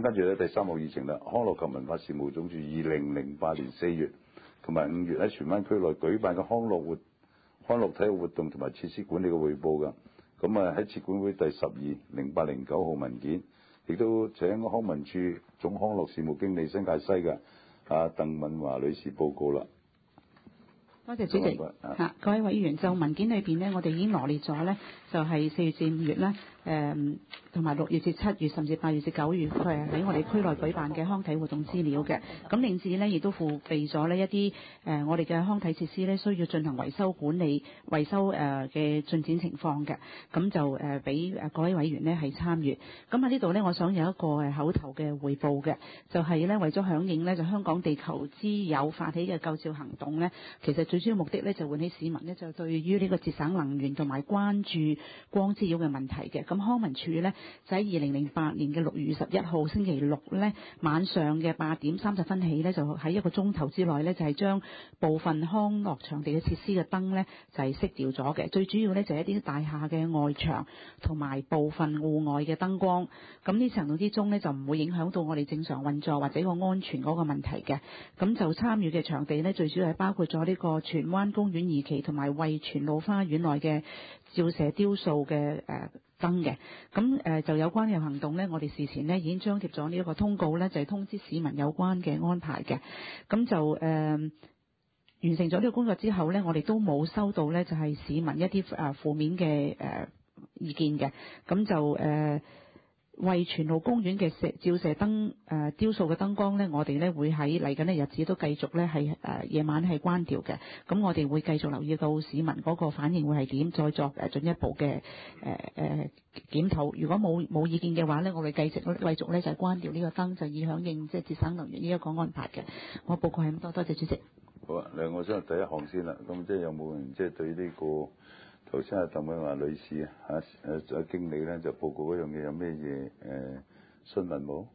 跟住咧第3項議程啦，康樂及文化事務總署2008年4月同埋5月喺荃灣區內舉辦嘅康樂體育活動同埋設施管理嘅匯報㗎。咁喺設管會第12、08、09號文件，亦都請康文署總康樂事務經理新界西嘅鄧敏華女士報告啦。 多謝主席。各位委員，就文件裏邊呢，我哋已經羅列咗呢，就係4月至5月啦，同埋6月至7月，甚至8月至9月，佢係喺我哋區內舉辦嘅康體活動資料嘅。咁另至呢，亦都附備咗呢一啲我哋嘅康體設施呢，需要進行維修管理、維修嘅進展情況嘅。咁就俾各位委員呢係參與。咁喺呢度呢，我想有一個口頭嘅彙報嘅，就係呢，為咗響應呢，就香港地球之友發起嘅救照行動呢，其實最主要目的呢，就喚起市民呢，就對於呢個節省能源同埋關注光滋擾嘅問題嘅。咁康文署呢，就喺2008年嘅6月21號星期六呢，晚上嘅8點30分起呢，就喺1個鐘頭之內呢，就係將部分康樂場地嘅設施嘅燈呢，就係熄掉咗嘅。最主要呢，就係一啲大廈嘅外牆同埋部分戶外嘅燈光。咁呢程度之中呢，就唔會影響到我哋正常運作或者個安全嗰個問題嘅。咁就參與嘅場地呢，最主要係包括咗呢個荃灣公園2期同埋惠荃路花園內嘅照射雕塑嘅燈嘅。咁就有關嘅行動呢，我哋事前呢已經張貼咗呢一個通告呢，就係通知市民有關嘅安排嘅。咁就完成咗呢個工作之後呢，我哋都冇收到呢，就係市民一啲負面嘅意見嘅。咁就惠荃路公園嘅照射燈雕塑嘅燈光呢，我哋呢會喺嚟緊嘅日子都繼續呢係夜晚係關掉嘅。咁我哋會繼續留意到市民嗰個反應會係點，再作進一步嘅檢討。如果冇意見嘅話呢，我哋繼續呢就係關掉呢個燈，就以響應即係節省能源呢一個安排嘅。我報告係咁多，多謝主席。 好啊，我想第一項先啦。咁即係有冇人即係對呢個頭先鄧敏華女士經理咧就報告嗰樣嘢有咩嘢詢問冇？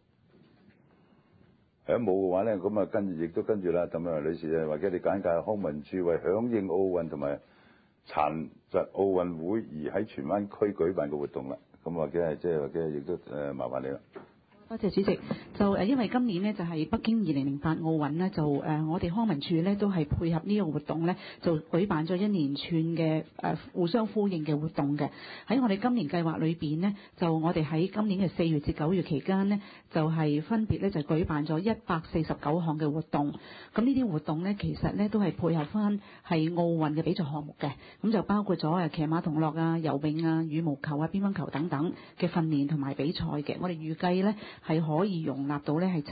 冇嘅話咧，咁亦都跟住啦，鄧敏華女士或者你簡介康文署為響應奧運同埋殘疾奧運會而喺荃灣區舉辦嘅活動啦。咁或者亦都麻煩你啦。 多謝主席。就因為今年呢，就係北京2008奧運呢，就我哋康文署呢，都係配合呢個活動呢，就舉辦咗一連串嘅互相呼應嘅活動嘅。喺我哋今年計劃裏邊呢，就我哋喺今年嘅4月至9月期間呢，就係分別呢，就舉辦咗149項嘅活動。咁呢啲活動呢，其實呢，都係配合翻係奧運嘅比賽項目嘅。咁就包括咗騎馬同樂啊、游泳啊、羽毛球啊、乒乓球等等嘅訓練同埋比賽嘅。我哋預計呢，係可以容納到呢係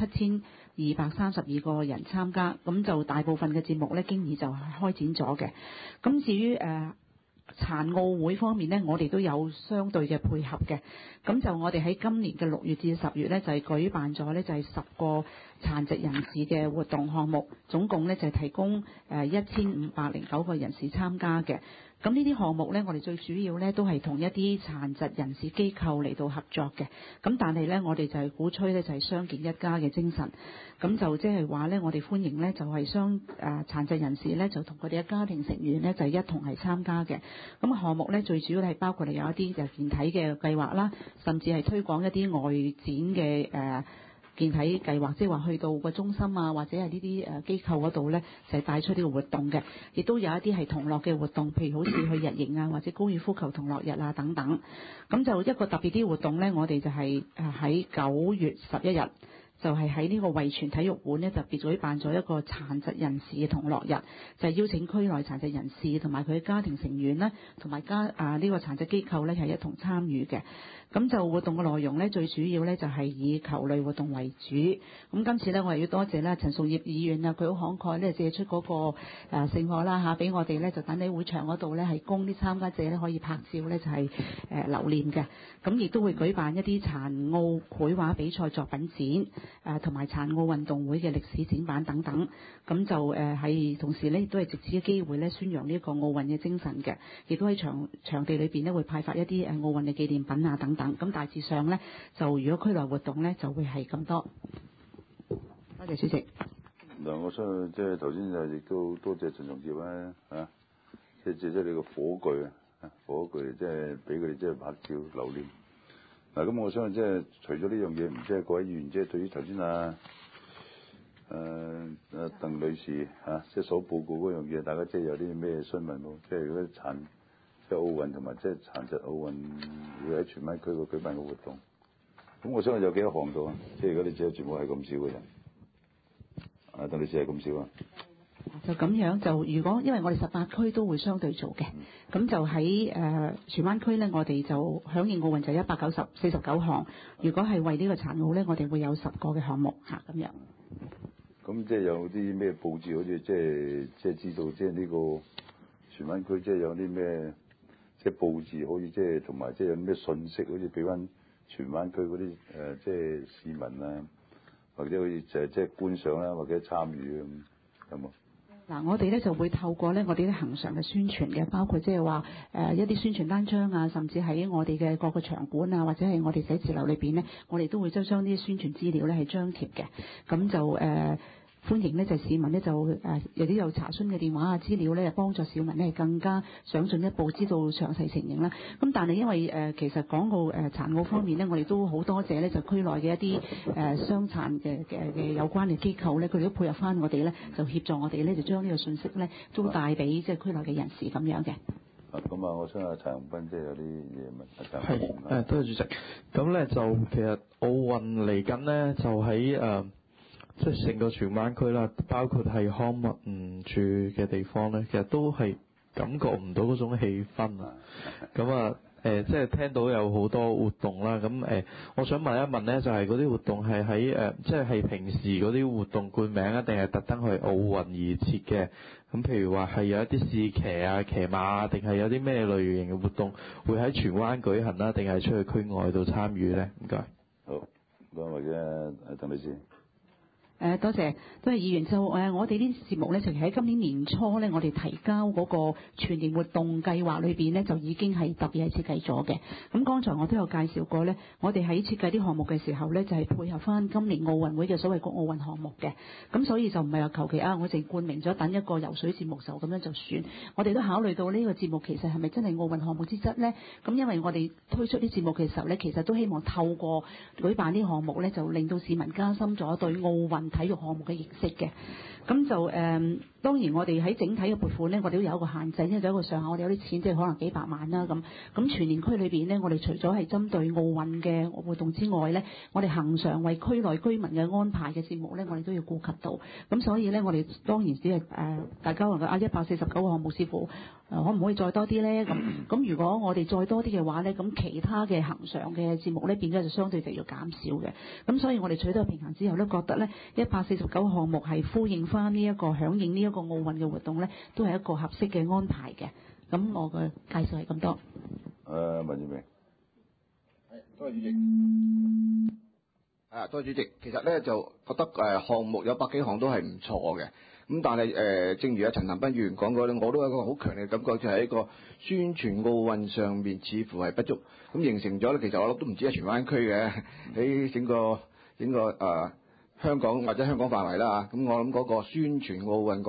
7232個人參加，咁就大部分嘅節目呢，經已就係開展咗嘅。咁至於殘奧會方面呢，我哋都有相對嘅配合嘅。咁就我哋喺今年嘅6月至10月呢，就係舉辦咗呢，就係10個殘疾人士嘅活動項目，總共呢，就係提供1509個人士參加嘅。咁呢啲項目呢，我哋最主要呢都係同一啲殘疾人士機構嚟到合作嘅。咁但係呢，我哋就係鼓吹呢，就係相見一家嘅精神。咁就即係話呢，我哋歡迎呢，就係殘疾人士呢，就同佢哋嘅家庭成員呢，就一同係參加嘅。咁項目呢，最主要係包括有一啲就健體嘅計劃啦，甚至係推廣一啲外展嘅健體計劃，即係話去到個中心啊，或者係呢啲機構嗰度呢，就係帶出呢個活動嘅。亦都有一啲係同樂嘅活動，譬如好似去日營啊，或者高爾夫球同樂日啊等等。咁就一個特別啲活動呢，我哋就係喺9月11日。就係喺呢個惠荃體育館呢，特別舉辦咗一個殘疾人士嘅同樂日，就係邀請區內殘疾人士同埋佢嘅家庭成員啦，同埋呢個殘疾機構呢，係一同參與嘅。咁就活動嘅內容呢，最主要呢就係以球類活動為主。咁今次呢，我哋要多謝啦陳淑葉議員啊，佢好慷慨呢，借出嗰個聖火啦嚇，俾我哋呢，就等喺會場嗰度呢，係供啲參加者呢可以拍照呢，就係留念嘅。咁亦都會舉辦一啲殘奧繪畫比賽作品展，同埋殘奧運動會嘅歷史展板等等。咁就係同時呢，亦都係藉此嘅機會呢，宣揚呢一個奧運嘅精神嘅，亦都喺場地裏邊呢，會派發一啲奧運嘅紀念品啊等等。咁大致上呢，就如果區內活動呢，就會係咁多。多謝主席。 嗱，我相信即係頭先就亦都多謝陳松業啦嚇，即係借咗你個火炬啊，火炬即係俾佢哋即係拍照留念。 嗱，咁我相信即係除咗呢樣嘢，唔知係各位議員即係對於頭先鄧女士即係所報告嗰樣嘢，大家即係有啲咩詢問冇？即係如果即係奧運同埋即係殘疾奧運會喺荃灣區個舉辦嘅活動，咁我相信有幾多項度啊？即係如果你只有全部係咁少嘅人，鄧女士係咁少啊？ 就咁樣就如果因為我哋18區都會相對做嘅，咁就喺荃灣區咧，我哋就響應奧運就149項，如果係為呢個殘奧咧，我哋會有10個嘅項目咁樣。 咁即係有啲咩佈置，好似即係知道即係呢個荃灣區即係有啲咩即係佈置，可以即係同埋即係有啲咩信息，好似俾翻荃灣區嗰啲即係市民啊，或者好似就係即係觀賞啦，或者參與咁有冇？ 嗱，我哋咧就會透過咧我哋啲恆常嘅宣傳嘅，包括即係話一啲宣傳單張啊，甚至喺我哋嘅各個場館啊，或者係我哋寫字樓裏邊咧，我哋都會將啲宣傳資料咧係張貼嘅，咁就歡迎呢就市民呢，就有啲有查詢嘅電話啊資料咧，幫助市民呢更加想進一步知道詳細情形啦。咁但係因為其實講到殘奧方面呢，我哋都好多謝呢就區內嘅一啲傷殘嘅有關嘅機構呢，佢哋都配合翻我哋呢，就協助我哋呢，就將呢個信息呢都帶俾即係區內嘅人士咁樣嘅。 咁我相信陳恒鑌即係有啲嘢問。 係多謝主席。咁咧就其實奧運嚟緊呢，就喺即係成個荃灣區啦，包括係康文署嘅地方咧，其實都係感覺唔到嗰種氣氛啊。咁即係聽到有好多活動啦。咁我想問一問咧，就係嗰啲活動係喺即係平時嗰啲活動冠名啊，定係特登去奧運而設嘅？咁譬如話係有一啲試騎啊、騎馬啊，定係有啲咩類型嘅活動會喺荃灣舉行啦，定係出去區外度參與咧？唔該。 好，咁或者鄧女士。 多謝議員。就我哋呢啲節目呢，就喺今年年初呢，我哋提交嗰個全年活動計劃裏邊呢，就已經係特別係設計咗嘅。咁剛才我都有介紹過呢，我哋喺設計啲項目嘅時候呢，就係配合翻今年奧運會嘅所謂個奧運項目嘅。咁所以就唔係話求其我淨冠名咗等一個游水節目就咁樣就算。我哋都考慮到呢個節目其實係咪真係奧運項目之質呢？咁因為我哋推出啲節目嘅時候呢，其實都希望透過舉辦啲項目呢，就令到市民加深咗對奧運體育項目嘅認識嘅。咁就當然我哋喺整體嘅撥款呢，我哋都有一個限制，因為有一個上限，我哋有啲錢即係可能幾百萬啦咁。咁全年區裏邊呢，我哋除咗係針對奧運嘅活動之外呢，我哋恆常為區內居民嘅安排嘅節目呢，我哋都要顧及到。咁所以呢，我哋當然只係大家話嘅149個項目，師傅可唔可以再多啲呢？咁如果我哋再多啲嘅話呢，咁其他嘅恆常嘅節目呢，變咗就相對就要減少嘅。咁所以我哋取得平衡之後呢，覺得呢149個項目係呼應翻呢一個響應呢一個奧運嘅活動呢，都係一個合適嘅安排嘅。咁我嘅介紹係咁多。 文耀明。 多謝主席。多謝主席。其實咧就覺得項目有百幾項都係唔錯嘅。咁但係正如陳恒鑌議員講過咧，我都有一個好強烈嘅感覺，就係一個宣傳奧運上面似乎係不足。咁形成咗咧，其實我諗都唔止係荃灣區嘅，喺整個香港或者香港範圍啦。咁我諗嗰個宣傳奧運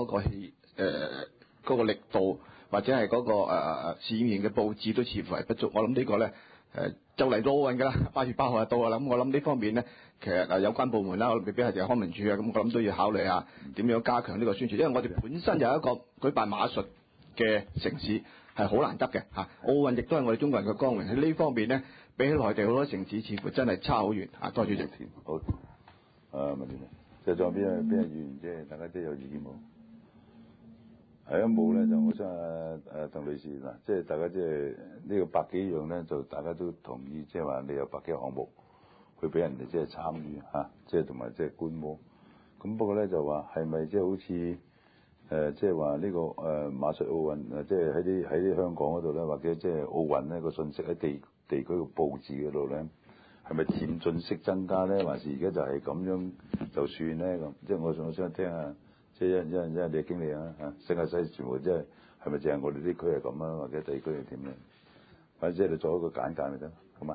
嗰個力度，或者係嗰個市面嘅佈置都似乎係不足。我諗呢個咧就嚟到奧運㗎啦，8月8號就到啦。咁我諗呢方面咧，其實有關部門啦，我未必係康文署啊，咁我諗都要考慮下點樣加強呢個宣傳，因為我哋本身有一個舉辦馬術嘅城市係好難得嘅嚇。奧運亦都係我哋中國人嘅光榮，喺呢方面咧，比起內地好多城市似乎真係差好遠嚇。多謝主席。 好。文耀明，就仲有邊個議員即係大家都有意見冇？係冇咧，就我想鄧女士嗱，即係大家即係呢個百幾樣咧，就大家都同意，即係話你有百幾個項目去俾人哋即係參與嚇，即係同埋即係觀摩。咁不過咧就話係咪即係好似即係話呢個馬術奧運即係喺啲香港嗰度咧，或者即係奧運呢個信息喺地區嘅佈置嗰度咧？係咪漸進式增加咧，還是而家就係咁樣就算咧咁？即係我想聽下，即係一你嘅經歷啊嚇，新界西全部即係係咪淨係我哋啲區係咁啊，或者地區係點咧？或者你做一個簡介咪得，好嘛？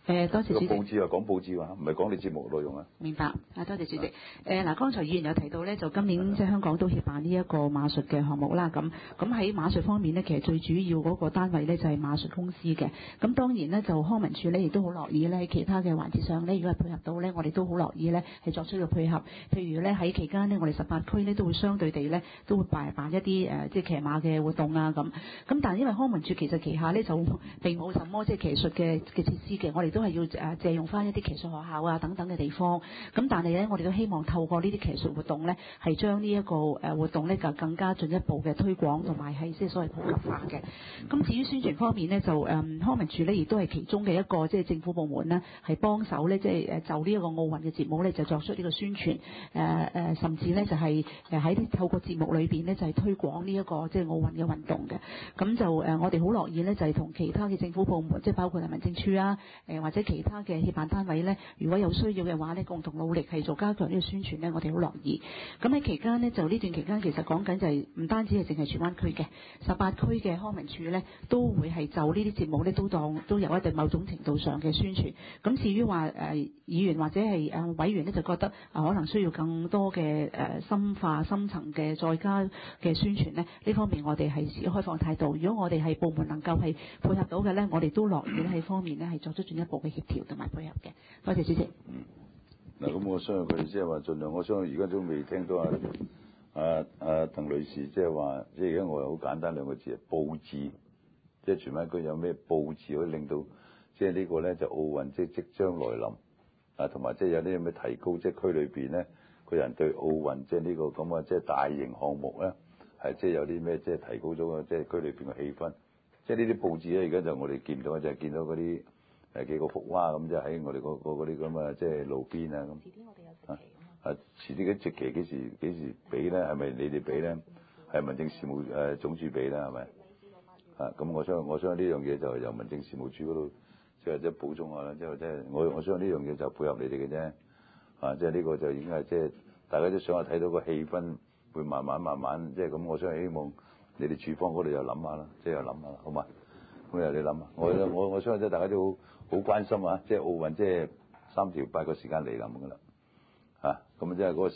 多謝主席。 個報紙講報紙話，唔係講你節目內容啊。 明白啊，多謝主席。嗱，剛才議員有提到咧，就今年即係香港都協辦呢一個馬術嘅項目啦。咁喺馬術方面呢，其實最主要嗰個單位咧就係馬術公司嘅。咁當然呢，就康文署咧亦都好樂意咧喺其他嘅環節上咧，如果係配合到咧，我哋都好樂意咧係作出個配合。譬如咧喺期間呢，我哋18區呢都會相對地咧都會辦一啲即係騎馬嘅活動啊咁。咁但係因為康文署其實旗下咧就並冇什麼即係騎術嘅設施嘅，我哋都係要借用翻一啲騎術學校啊等等嘅地方。咁但係咧，我哋都希望透過呢啲騎術活動咧，係將呢一個活動咧就更加進一步嘅推廣同埋係即係所謂普及化嘅。咁至於宣傳方面咧，就康文署咧亦都係其中嘅一個即係政府部門咧，係幫手咧即係就呢一個奧運嘅節目咧就作出呢個宣傳甚至咧就係喺透過節目裏邊咧就係推廣呢一個即係奧運嘅運動嘅。咁就我哋好樂意咧就係同其他嘅政府部門，即係包括係民政處啊或者其他嘅協辦單位咧，如果有需要嘅話咧，共同努力係做加強呢個宣傳咧，我哋好樂意。咁喺期間呢，就呢段期間其實講緊就係唔單止係淨係荃灣區嘅18區嘅康文署咧，都會係就呢啲節目咧都有一定某種程度上嘅宣傳。咁至於話議員或者係委員咧，就覺得可能需要更多嘅深化深層嘅再加嘅宣傳咧，呢方面我哋係持開放態度。如果我哋係部門能夠係配合到嘅咧，我哋都樂意喺方面咧係作出進一步嘅協調同埋配合嘅。多謝主席。 嗱，咁我相信佢哋即係話盡量，我相信而家都未聽到鄧女士即係話，即係而家我好簡單兩個字，佈置，即係荃灣區有咩佈置可以令到即係呢個咧就奧運即將來臨啊，同埋即係有啲咩提高，即係區裏邊咧個人對奧運即係呢個咁啊即係大型項目咧係即係有啲咩即係提高咗個即係區裏邊嘅氣氛，即係呢啲佈置咧而家就我哋見到就係見到嗰啲。幾個幅畫咁，即係喺我哋嗰啲咁啊，即係路邊啊咁。遲啲我哋有直旗啊！遲啲嘅直旗幾時俾咧？係咪你哋俾咧？係民政事務總署俾啦，係咪？咁我相信呢樣嘢就由民政事務處嗰度即係補充下啦，即係我相信呢樣嘢就配合你哋嘅啫。即係呢個就已經係即係大家都想話睇到個氣氛會慢慢即係咁，我相信希望你哋處方嗰度又諗下啦，即係又諗下啦，好嘛？咁又你諗啊？我相信即係大家都好關心啊！即係奧運即係3條8個時間嚟臨㗎啦，咁即係嗰個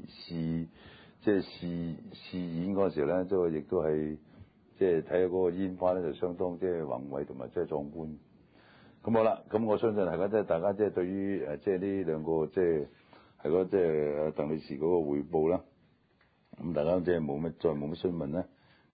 試演嗰陣時咧，亦都係即係睇下嗰個煙花咧，就相當即係宏偉同埋即係壯觀。咁好啦，咁我相信大家即係對於即係呢兩個即係係嗰即係鄧女士嗰個彙報啦，咁大家即係冇乜詢問咧。